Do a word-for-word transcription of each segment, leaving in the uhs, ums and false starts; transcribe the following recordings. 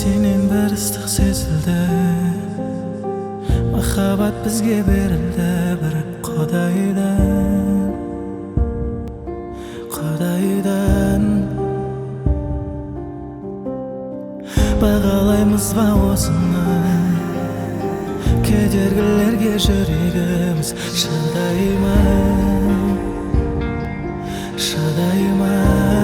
Сенен бір ыстық сезілді, махаббат бізге берілді бір Құдайдан, Құдайдан. Бағалаймыз ба осыны, кедергілерге жүрегіміз шыдай ма, шыдай ма?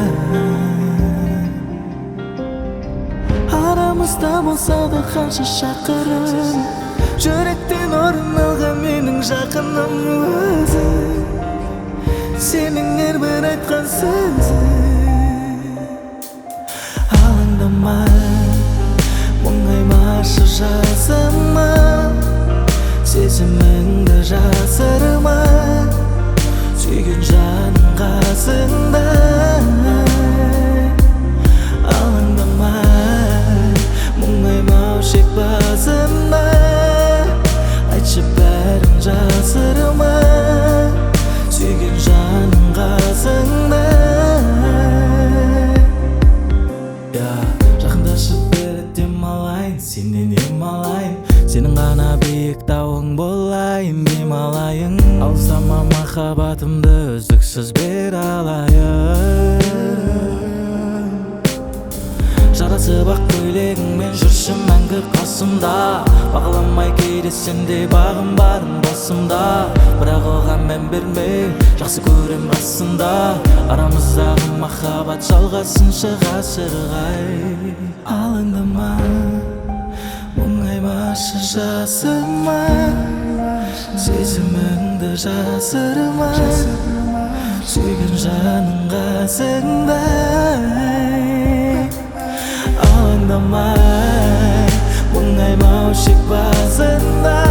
Арамызда болса да қанша шақырым, жүректен орын алған менің жақыным өзің, сенің әрбір айтқан сөзің. Алаңдама, мұңаймашы жасыма, сезіміңді жасырма, сүйген жаның қасыңда. Алаңдама, мұңаймау шек басыма, айтшы бәрін жасырма, сүйген жаның қасыңда. Жақындашып бері демалайын, сенен ем алайын, сенің ғана биік тауың болайын, демалайын. Алыстама махаббатымды үздіксіз бере алайын. Жарасып ақ көйлегіңмен жүрші мәңгі қасымда, бағаламай кейде сенде бағым барын басымда. Бірақ оған мән бермей жақсы көрем расында, арамыздағы махаббат жалғасыншы ғасырғай. Алаңдама, мұңаймашы жасыма, сезіміңді жасырма, сүйген жаның қасыңда. Алаңдама, мұңаймау шек басында,